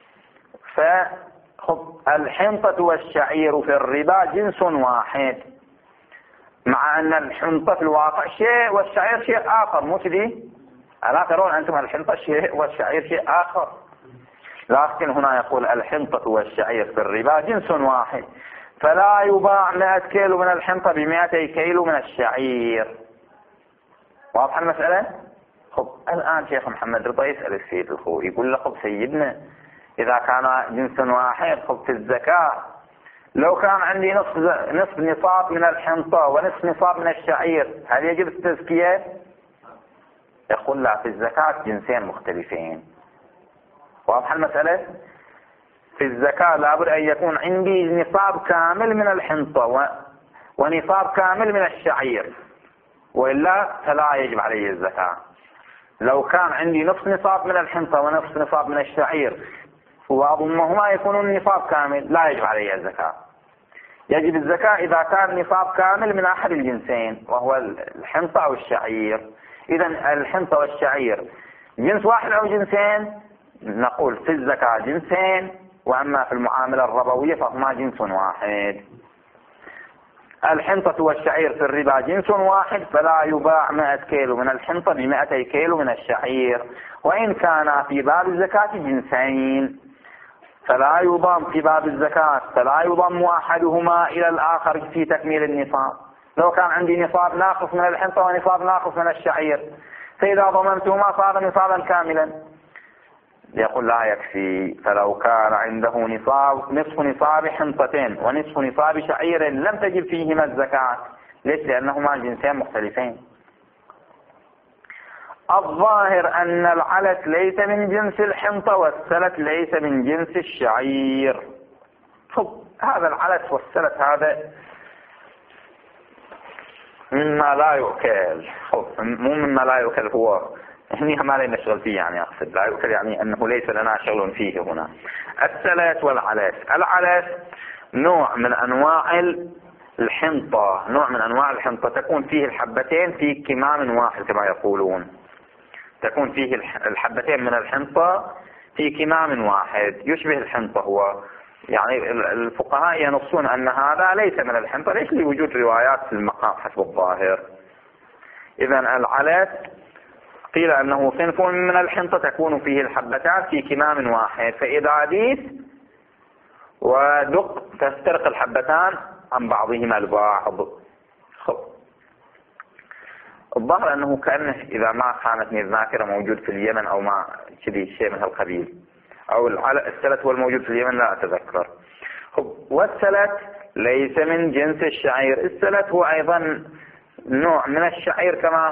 الحنطة والشعير في الربا جنس واحد، مع أن الحنطة في الواقع شيء والشعير شيء آخر، مو كذي؟ ألا ترون أنتم الحنطة شيء والشعير شيء آخر؟ لكن هنا يقول الحنطة والشعير في الربا جنس واحد، فلا يباع 100 كيلو من الحنطة ب200 كيلو من الشعير. واضح المسألة؟ الآن شيخ محمد رضا يسأل السيد الخوي يقول له سيدنا إذا كان جنس واحد في الزكاة لو كان عندي نصف نصاب من الحنطة ونصف نصاب من الشعير هل يجب التزكية؟ يقول لا، في الزكاة جنسين مختلفين. واضح المسألة؟ في الزكاة لابد أن يكون عندي نصاب كامل من الحنطة ونصاب كامل من الشعير، وإلا فلا يجب عليه الزكاة. لو كان عندي نصف نصاب من الحنطة ونصف نصاب من الشعير وأضمهما يكونون نصاب كامل لا يجب عليه الزكاة. يجب الزكاة إذا كان نصاب كامل من أحد الجنسين وهو الحنطة أو الشعير. إذا الحنطة والشعير جنس واحد أو جنسين؟ نقول في الزكاة جنسين، وأما في المعاملة الربوية فهما جنس واحد. الحنطة والشعير في الربا جنس واحد، فلا يباع 100 كيلو من الحنطة ب200 كيلو من الشعير، وإن كان في باب الزكاة جنسين فلا يضم في باب الزكاة، فلا يضم أحدهما إلى الآخر في تكميل النصاب. لو كان عندي نصاب ناقص من الحنطة ونصاب ناقص من الشعير، فإذا ضممتهما صار نصابا كاملا. يقول لا يكفي، فلو كان عنده نصف نصاب حنطتين ونصف نصاب شعير لم تجب فيهما الزكاة. ليش؟ لأنهما جنسين مختلفين. الظاهر أن العلت ليس من جنس الحنطة والسلت ليس من جنس الشعير. هذا العلت والسلت هذا مما لا يؤكل. مو مما لا يؤكل، هو هنا ما لنا شغل فيه، يعني أقصد لا يؤكل يعني أنه ليس لنا شغل فيه هنا. السلت والعلت. العلت نوع من أنواع الحنطة، نوع من أنواع الحنطة تكون فيه الحبتين في كمام واحد كما يقولون، تكون فيه الحبتين من الحنطة في كمام واحد يشبه الحنطة. هو يعني الفقهاء ينصون أن هذا ليس من الحنطة. ليش؟ لوجود روايات في المقام حسب الظاهر. إذن العلت قيل أنه صنف من الحنطة تكون فيه الحبتان في كمام واحد، فإذا ديت ودق تسترق الحبتان عن بعضهما البعض. الظاهر أنه كأنه إذا ما خانتني الذاكرة موجود في اليمن أو ما كذي شيء من هالقبيل، أو السلت هو الموجود في اليمن لا أتذكر. والسلت ليس من جنس الشعير. السلت هو أيضا نوع من الشعير كما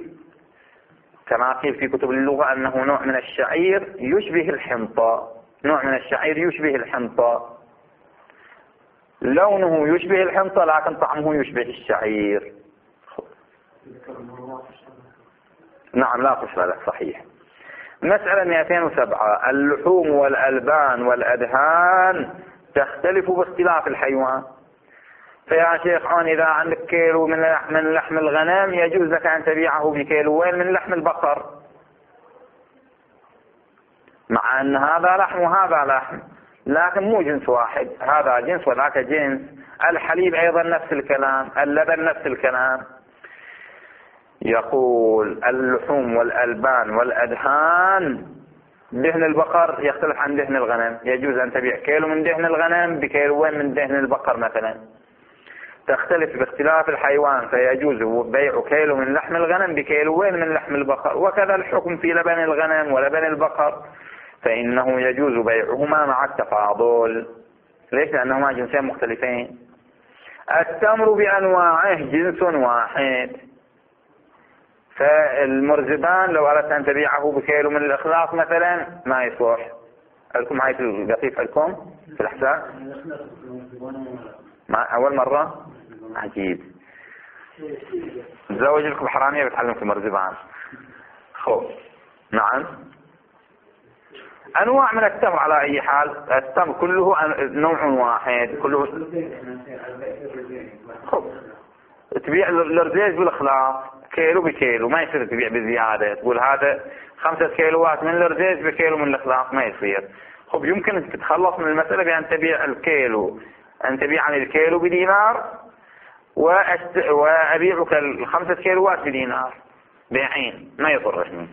قيل في كتب اللغة أنه نوع من الشعير يشبه الحنطة. نوع من الشعير يشبه الحنطة، لونه يشبه الحنطة لكن طعمه يشبه الشعير. نعم لا قشر لك، صحيح. مسألة 207 اللحوم والألبان والأدهان تختلف باختلاف الحيوان. فيا شيخ إذا عندك كيلو من لحم الغنم يجوز لك أن تبيعه بكيلوين من لحم البقر، مع أن هذا لحم وهذا لحم لكن مو جنس واحد، هذا جنس وذاك جنس. الحليب أيضا نفس الكلام، اللبن نفس الكلام. يقول اللحوم والألبان والأدهان دهن البقر يختلف عن دهن الغنم، يجوز أن تبيع كيلو من دهن الغنم بكيلوين من دهن البقر مثلا. تختلف باختلاف الحيوان، فيجوز بيع كيلو من لحم الغنم بكيلوين من لحم البقر. وكذا الحكم في لبن الغنم ولبن البقر، فإنه يجوز بيعهما مع التفاضل. ليس لأنهما جنسين مختلفين. التمر بأنواعه جنس واحد، فالمرزبان لو أردت أن تبيعه بكيلو من الإخلاص مثلا ما يصلح. لكم هاي القطيف لكم في الحساب أول مرة عجيب. تزوج لكم حرامية بتعلم في مرزبان. نعم. أنواع من التمر على أي حال، التمر كله نوع واحد كله. تبيع الرزيز بالإخلاص كيلو بكيلو، ما يصير تبيع بزيادة تقول هذا 5 كيلوات من الرزيز بكيلو من الإخلاص، ما يصير. يمكن تتخلص من المسألة بأن تبيع الكيلو، أن تبيع عن الكيلو بدينار وأبيعك 5 كيلوات بدينار بيعين، ما يضرني.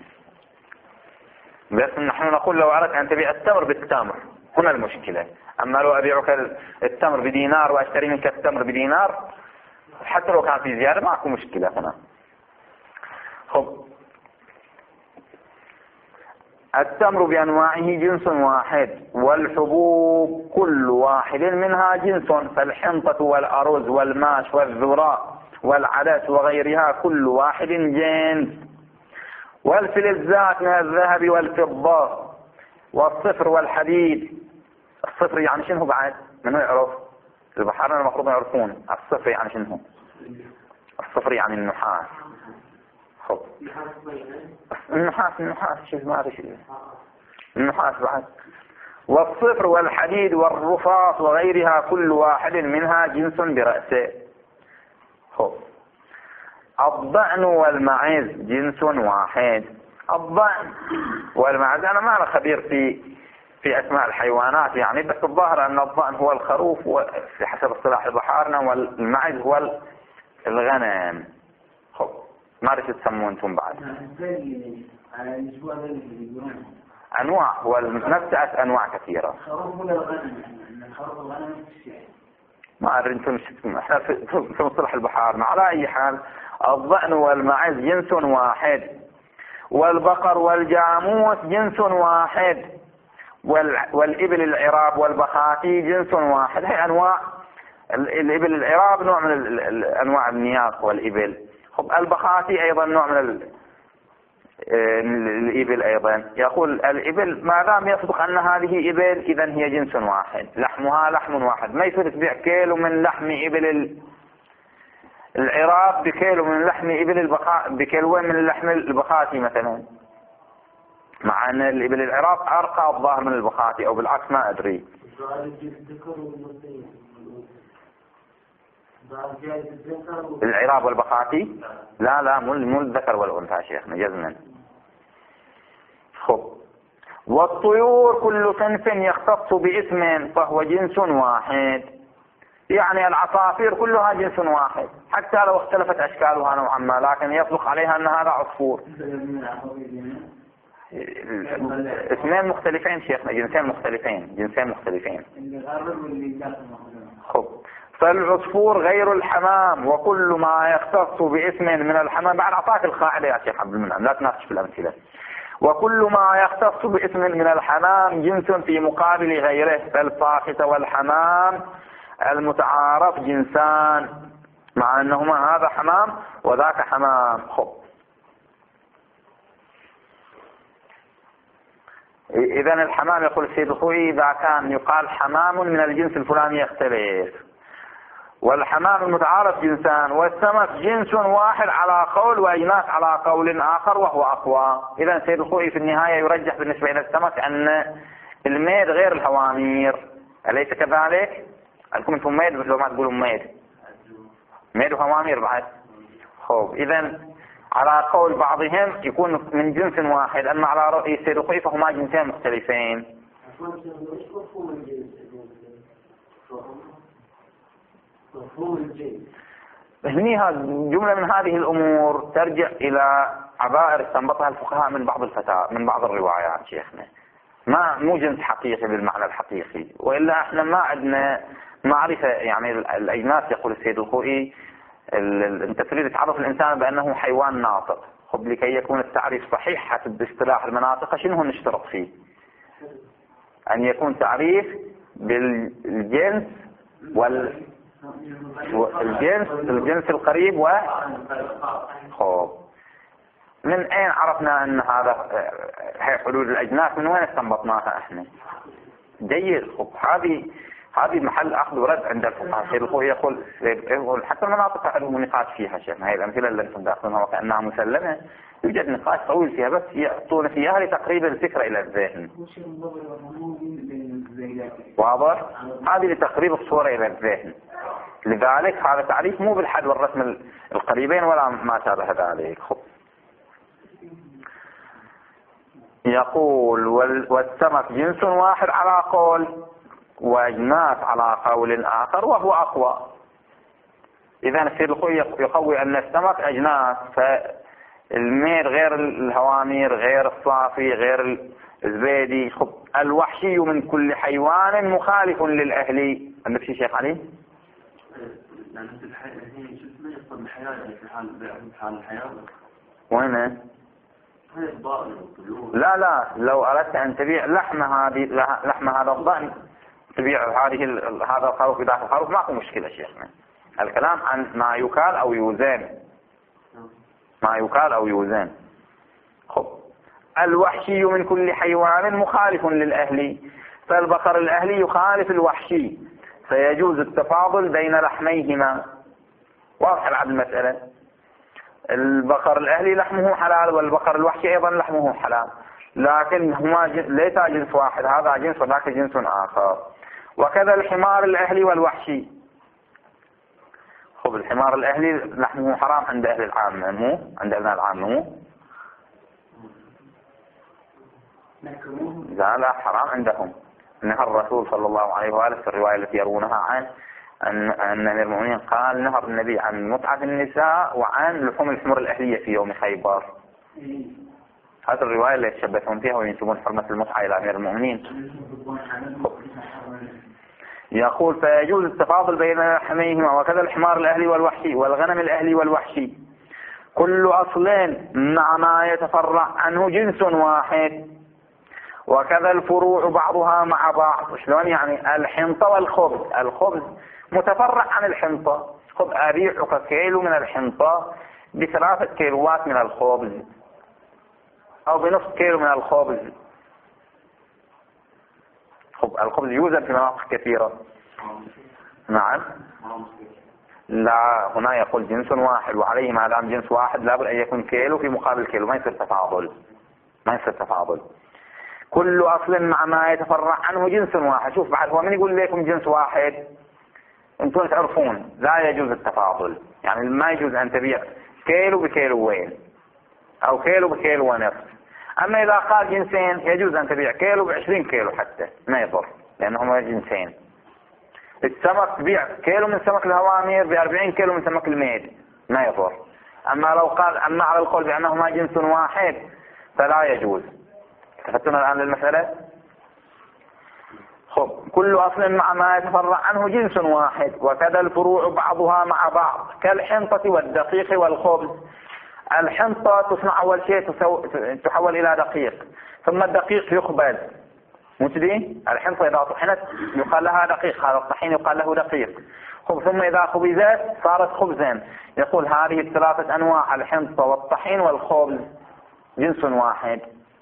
بس نحن نقول لو أردت أن تبيع التمر بالتمر هنا المشكلة. أما لو أبيعك التمر بدينار وأشتري منك التمر بدينار حتى لو كان في زيادة معكم مشكلة هنا. التمر بأنواعه جنس واحد، والحبوب كل واحد منها جنس، فالحنطة والأرز والماش والذرة والعدس وغيرها كل واحد جنس. والفلزات من الذهب والفضة والصفر والحديد. الصفر يعني شنو بعد؟ منو يعرف؟ البحارنا المفروض يعرفون الصفر يعني شنو. الصفر يعني النحاس. النحاس شوف ما أدري شيء. النحاس بعد. والصفر والحديد والرصاص وغيرها كل واحد منها جنس برأسه. الضأن والمعز جنس واحد. الضأن والمعز، أنا ما أنا خبير في أسماء الحيوانات يعني، بس الظاهر أن الضأن هو الخروف في حسب اصطلاح بحارنا، والمعز هو الغنم. ما أدري تسمون أنتم بعد. أنواع، والنفس أنواع كثيرة. ما أدري أنتم إحنا في مصطلح البحارنا. على أي حال الضأن والمعز جنس واحد، والبقر والجاموس جنس واحد، والإبل العراب والبخاتي جنس واحد. هي أنواع. الإبل العراب نوع من أنواع النياق والإبل. البخاتي أيضا نوع من الإبل أيضا. يقول الإبل ما دام يصدق أن هذه إبل إذن هي جنس واحد، لحمها لحم واحد. ما يصير تبيع كيلو من لحم إبل العراب بكيلو من لحم إبل بكيلوين من لحم البخاتي مثلا، مع أن الإبل العراب أرقى الظاهر من البخاتي أو بالعكس ما أدري. العراب والبخاتي لا مو الذكر والأنثى شيخنا جزما. والطيور كل صنف يختص باسم فهو جنس واحد. يعني العصافير كلها جنس واحد حتى لو اختلفت أشكالها نوعا ما، لكن يطلق عليها أن هذا عصفور. اسمين مختلفين شيخنا، جنسين مختلفين. فالعصفور غير الحمام، وكل ما يختص باسم من الحمام. بعد أعطاك القاعدة يا شيخ عبد المنعم، لا تناقش في الأمثلة. وكل ما يختص باسم من الحمام جنس في مقابل غيره، فالفاخته والحمام المتعارف جنسان، مع أنهما هذا حمام وذاك حمام. إذن الحمام يقول السيد الخوئي إذا كان يقال حمام من الجنس الفلاني يختلف، والحمام المتعارف جنسان، والسمك جنس واحد على قول، وأجناس على قول آخر وهو أقوى. إذن السيد الخوئي في النهاية يرجح بالنسبة إلى السمك أن الميد غير الهوامير، أليس كذلك؟ لكم أنتم ميد مثل ما تقولون ميد وهوامير بعد. إذن على قول بعضهم يكون من جنس واحد، أما على رأي السيد الخوئي فهما جنسين مختلفين. هنيها جملة من هذه الأمور ترجع إلى عبائر استنبطها الفقهاء من بعض الروايات شيخنا. مو جنس حقيقي بالمعنى الحقيقي، وإلا احنا ما عندنا معرفة. يعني الأجناس يقول السيد الخوئي انت تريد تعرف الإنسان بأنه حيوان ناطق. لكي يكون التعريف صحيح حسب اصطلاح المناطق شنو نشترط فيه؟ أن يكون تعريف بالجنس الجنس القريب من أين عرفنا أن هذا هي حدود الأجناس؟ من وين استنبطناها احنا؟ جيد. هذه محل أخذ ورد عند الفقهاء. سيد الخوئي يقول حتى المناطق عندهم نقاش فيها شيخنا، هي الأمثلة اللي أنتم داخلونها وكأنها مسلمة، يوجد نقاش طويل فيها، بس يعطون فيها لتقريب الفكرة إلى الذهن. واضح؟ هذه لتقريب الصورة إلى الذهن. لذلك هذا تعريف مو بالحد والرسم القريبين ولا ما شابه ذلك. يقول والسمك جنس واحد على قول، وأجناس على قول آخر وهو أقوى. إذا السيد الخوئي يقوي أن السمك أجناس، فالمير غير الهوامير غير الصافي غير الزبيدي. الوحشي من كل حيوان مخالف للأهلي. عندك شيء شيخ علي؟ وين؟ لا لو أردت أن تبيع لحم هذا الضأن، تبيع هذا الخروف بداخل الخروف، ماكو مشكلة شيخنا. الكلام عن ما يكال أو يوزن. ما يكال أو يوزن. الوحشي من كل حيوان مخالف للأهلي، فالبقر الأهلي يخالف الوحشي، فيجوز التفاضل بين لحميهما. واضح العدل المسألة. البقر الأهلي لحمه حلال، والبقر الوحشي أيضا لحمه حلال، لكن هما ليس جنس واحد، هذا جنس وذاك جنس آخر. وكذا الحمار الأهلي والوحشي. الحمار الأهلي لحمه حرام عند أهل العامة، مو عند أهل العامة، لا حرام عندهم. نهى الرسول صلى الله عليه وآله في الرواية التي يروونها عن أن أمير المؤمنين قال نهى النبي عن متعة النساء وعن لحوم الحمر الأهلية في يوم خيبر. هذه الرواية اللي يتشبثون فيها وينسبون حرمة المتعة إلى أمير المؤمنين. يقول فيجوز التفاضل بين لحميهما، وكذا الحمار الأهلي والوحشي، والغنم الأهلي والوحشي، كل أصل مع ما يتفرع عنه جنس واحد، وكذا الفروع بعضها مع بعض. شلون يعني؟ الحنطة والخبز، الخبز متفرع عن الحنطة. أبيعك كيلو من الحنطة ب3 كيلوات من الخبز، أو بنصف كيلو من الخبز. الخبز يوزن في مناطق كثيرة. نعم. لا، هنا يقول جنس واحد، وعليه ما دام جنس واحد لابد أن يكون كيلو في مقابل كيلو، ما يصير تفاضل. كل أصل مع ما يتفرع عنه جنس واحد. شوف بعد هو من يقول لكم جنس واحد؟ انتم تعرفون لا يجوز التفاضل، يعني ما يجوز أن تبيع كيلو بكيلوين أو كيلو بكيلو ونصف. أما إذا قال جنسين يجوز أن تبيع كيلو ب20 كيلو حتى، ما يضر، لأنهما جنسين. السمك تبيع كيلو من سمك الهوامير ب40 كيلو من سمك الميد، ما يضر. أما لو قال أما على القول بأنهما جنس واحد فلا يجوز. تفتون الآن للمسألة؟ كل أصل مع ما يتفرع عنه جنس واحد، وكذا الفروع بعضها مع بعض، كالحنطة والدقيق والخبز. الحنطة تصنع أول شيء تحول إلى دقيق، ثم الدقيق يخبز. مجدي الحنطة إذا طحنت يقال لها دقيق، هذا الطحين يقال له دقيق. ثم إذا خبزت صارت خبزا. يقول هذه 3 أنواع، الحنطة والطحين والخبز جنس واحد.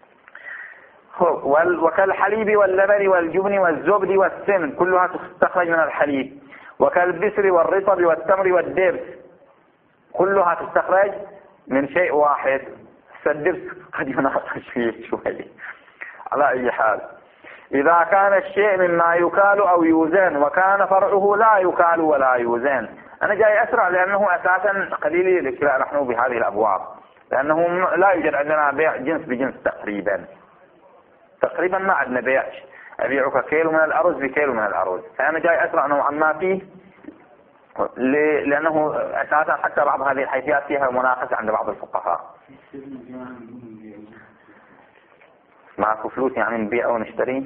وكالحليب واللبن والجبن والزبد والسمن كلها تستخرج من الحليب. وكالبسر والرطب والتمر والدبس كلها تستخرج من شيء واحد. الدبس قد يناقش فيه شوي. على أي حال، إذا كان الشيء مما يكال أو يوزن، وكان فرعه لا يكال ولا يوزن. أنا جاي أسرع لأنه أساسا قليل الابتلاء نحن بهذه الأبواب، لأنه لا يوجد عندنا بيع جنس بجنس تقريبا ما عندنا بيع أبيعك كيلو من الأرز بكيلو من الأرز. فأنا جاي أسرع نوعا ما فيه، لأنه أساسا حتى بعض هذه الحيثيات فيها مناقشة عند بعض الفقهاء. معكو فلوس يعني نبيع ونشتري.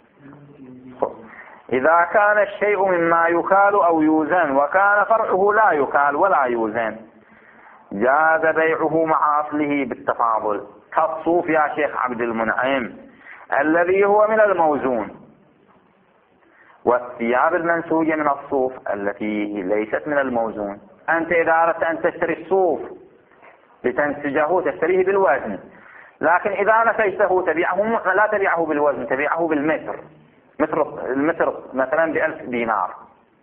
إذا كان الشيء مما يكال أو يوزن، وكان فرعه لا يكال ولا يوزن، جاز بيعه مع أصله بالتفاضل، كالصوف يا شيخ عبد المنعم الذي هو من الموزون، والثياب المنسوجة من الصوف التي ليست من الموزون. أنت إذا أردت أن تشتري الصوف لتنسجه تشتريه بالوزن. لكن إذا نسجته تبيعه لا تبيعه بالوزن، تبيعه بالمتر. المتر مثلا ب1000 دينار.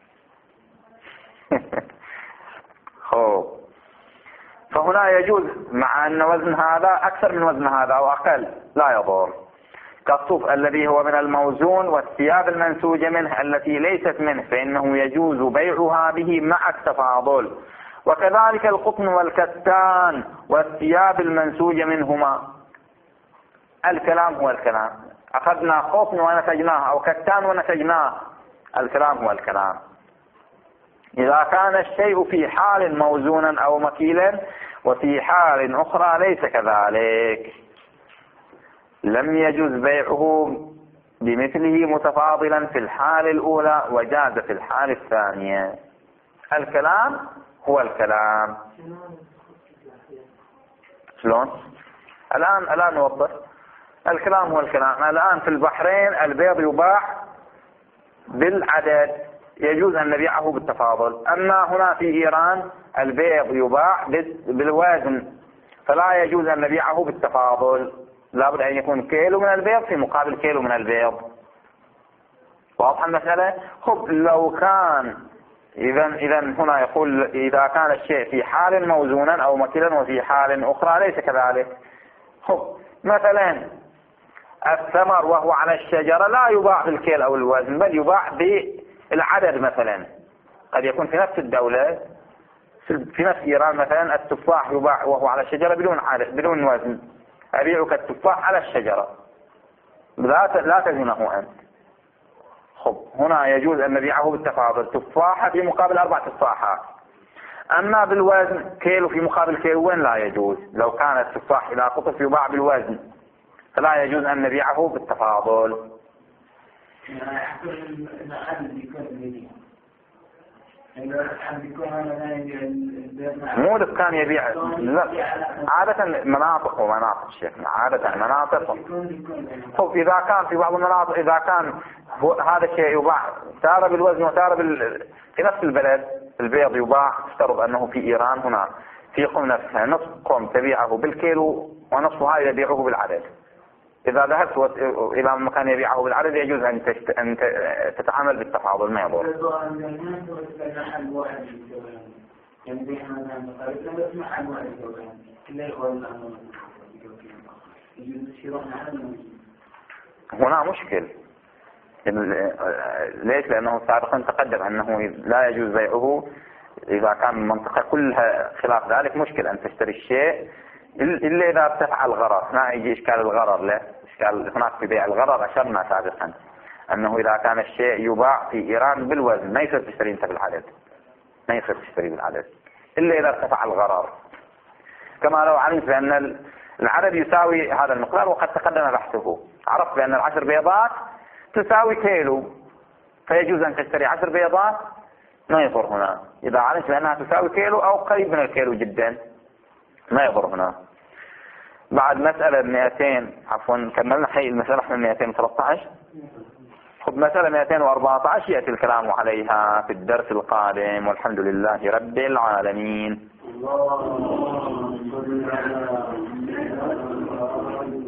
فهنا يجوز، مع أن وزن هذا أكثر من وزن هذا أو أقل لا يضر، كالصوف الذي هو من الموزون والثياب المنسوجة منه التي ليست منه، فإنه يجوز بيعها به مع التفاضل. وكذلك القطن والكتان والثياب المنسوجة منهما. الكلام هو الكلام، أخذنا قطن ونسجناه أو كتان ونسجناه، الكلام هو الكلام. إذا كان الشيء في حال موزونا أو مكيلا وفي حال أخرى ليس كذلك، لم يجوز بيعه بمثله متفاضلا في الحال الأولى وجاز في الحال الثانية. الكلام هو الكلام. شلون؟ الآن نوضح. الكلام هو الكلام. الآن في البحرين البيض يباع بالعدد، يجوز أن نبيعه بالتفاضل. أما هنا في إيران البيض يباع بالوزن، فلا يجوز أن نبيعه بالتفاضل، لابد أن يكون كيلو من البيض في مقابل كيلو من البيض. واضح المسألة؟ لو كان إذا هنا يقول إذا كان الشيء في حال موزونا أو مكيلا وفي حال أخرى ليس كذلك. مثلا الثمر وهو على الشجرة لا يباع بالكيل أو الوزن، بل يباع بالعدد. مثلا قد يكون في نفس الدولة في نفس إيران مثلا التفاح يباع وهو على الشجرة بدون وزن، أبيعك التفاح على الشجرة لا تزنه أنت. هنا يجوز أن نبيعه بالتفاضل، تفاحة في مقابل 4 تفاحات. أما بالوزن كيلو في مقابل كيلو لا يجوز. لو كان التفاح إلى قطف يباع بالوزن فلا يجوز أن نبيعه بالتفاضل. مو دكان يبيع، لا. عادة مناطق ومناطق شيخنا، عادة مناطق. إذا كان في بعض المناطق إذا كان هذا الشيء يباع تارة بالوزن وتارة في نفس البلد البيض يباع، افترض أنه في إيران هنا في قم نفسها نصف قم تبيعه بالكيلو ونصفها يبيعه بالعدد. إذا ذهبت إلى مكان يبيعه بالعدد يجوز أن تتعامل بالتفاضل، ما يضر. هنا مشكل. ليش؟ لأنه سابقا تقدم أنه لا يجوز بيعه إذا كان المنطقة كلها خلاف ذلك. مشكل أن تشتري الشيء إلا إذا ارتفع الغرر. هنا يجي إشكال الغرر. له إشكال هناك في بيع الغرر. أشرنا سابقا أنه إذا كان الشيء يباع في إيران بالوزن ما يصير تشتري أنت بالعدد، ما يصير تشتري بالعدد إلا إذا ارتفع الغرر. كما لو علمت بأن العدد يساوي هذا المقدار وقد تقدم بحثه، عرفت بأن 10 بيضات تساوي كيلو فيجوز أن تشتري 10 بيضات، ما يضر هنا. إذا علمت بأنها تساوي كيلو أو قريب من الكيلو جدا ما يضر هنا. بعد مسألة 200 عفوا كملنا حي المسألة احنا 213. مسألة 214 يأتي الكلام عليها في الدرس القادم، والحمد لله رب العالمين.